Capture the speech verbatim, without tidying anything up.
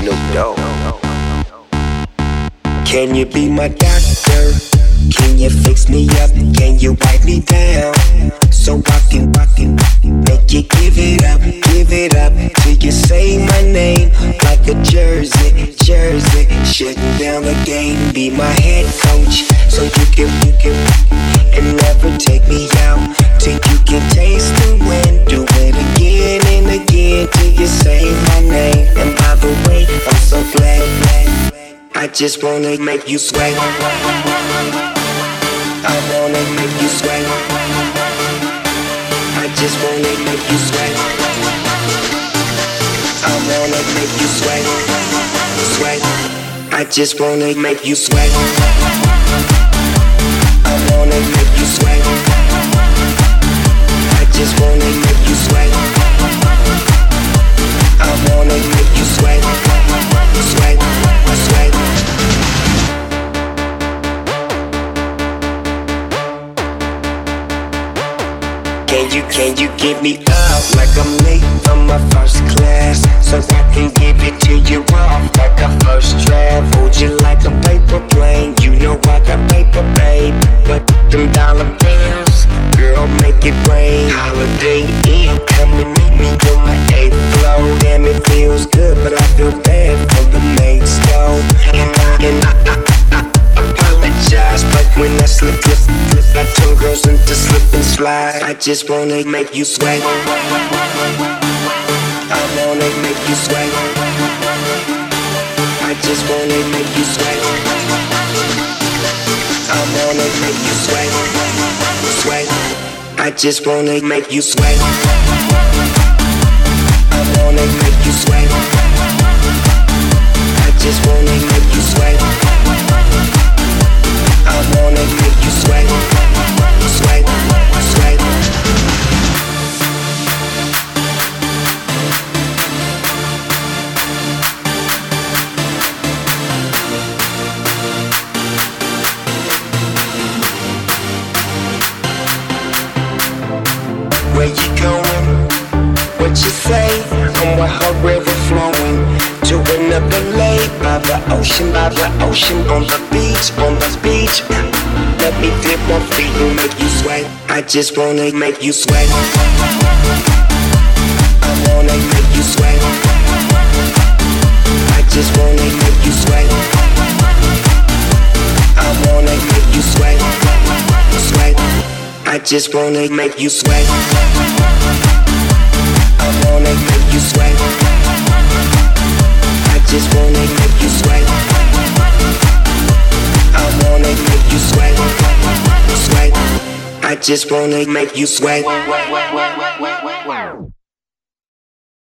Snoop Dogg. Can you be my doctor? Can you fix me up? Can you wipe me down? So I can, I can make you give it up, give it up till you say my name like a jersey, jersey. Shutting down the game, be my head coach, so you can, you can, and never take me out till you can taste the wind. Do it again and again till you say my name. And by the way, I'm so glad, glad. I just wanna make you sweat. I wanna make you sweat. I just wanna make you sweat. I wanna make you sweat. Sweat. I just wanna make you sweat. I wanna make you sweat. I just wanna make you sweat. I wanna make you sweat. Sweat. Sweat. Can you, can you give me up like I'm late from my first class, so I can give it to you off like a first draft? Hold you like a paper plane, you know I got paper, babe. But them dollar bills, girl, make it rain. Holiday Inn, come and meet me on my eighth floor. Damn, it feels good, but I feel bad for the mates, though. And I, and I, I, I apologize, but when I slip, slip, slip, I turn girls into slip and slide. I just wanna make you sweat. I wanna make you sweat. I just wanna make you sweat. I wanna make you sweat. Sweat. I just wanna make you sweat. I wanna make you sweat. I just wanna make you sweat. I wanna make you sweat. Sweat. Sweat. Where you going? What you say? I'm with her river flowing to another lake by the ocean, by the ocean, on the beach, on the beach. Let me dip my feet and make you sweat. I just wanna make you sweat. I wanna make you sweat. I just wanna make you sweat. I wanna make you sweat. Sweat. I just wanna make you sweat. I wanna make you sweat. I just wanna make you sweat. I wanna make you sweat. Sweat. I just wanna make you sweat.